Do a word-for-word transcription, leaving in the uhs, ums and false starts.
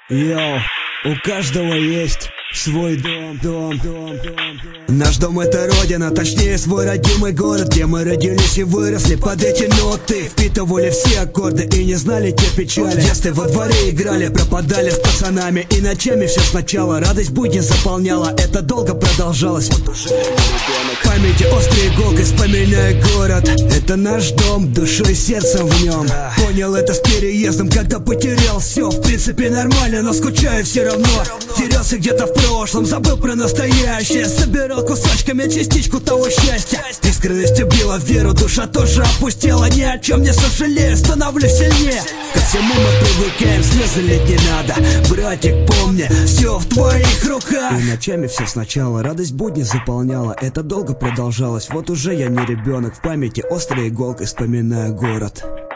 Йоу, у каждого есть свой дом, дом, дом, дом, дом. Наш дом — это родина, точнее свой родимый город, где мы родились и выросли под эти ноты. Впитывали все аккорды и не знали те печали. В детстве во дворе играли, пропадали с пацанами, и ночами все сначала. Радость будни заполняла, это долго продолжалось. В памяти острой иголкой вспоминаю город. Это наш дом, душой и сердцем в нем. Понял это с переездом, когда потерял все. В принципе нормально, но скучаю все равно. Терялся где-то в прошлом, забыл про настоящее. Собирал кусочками частичку того счастья. Искренность убила веру, душа тоже опустела. Ни о чем не сожалею, становлюсь сильнее. Ко всему мы привыкаем, слезы лить не надо. Братик, помни, все в твоих руках. И ночами все сначала, радость будни заполняла. Это долго продолжалось, вот уже я не ребенок. В памяти острой иголкой вспоминаю город.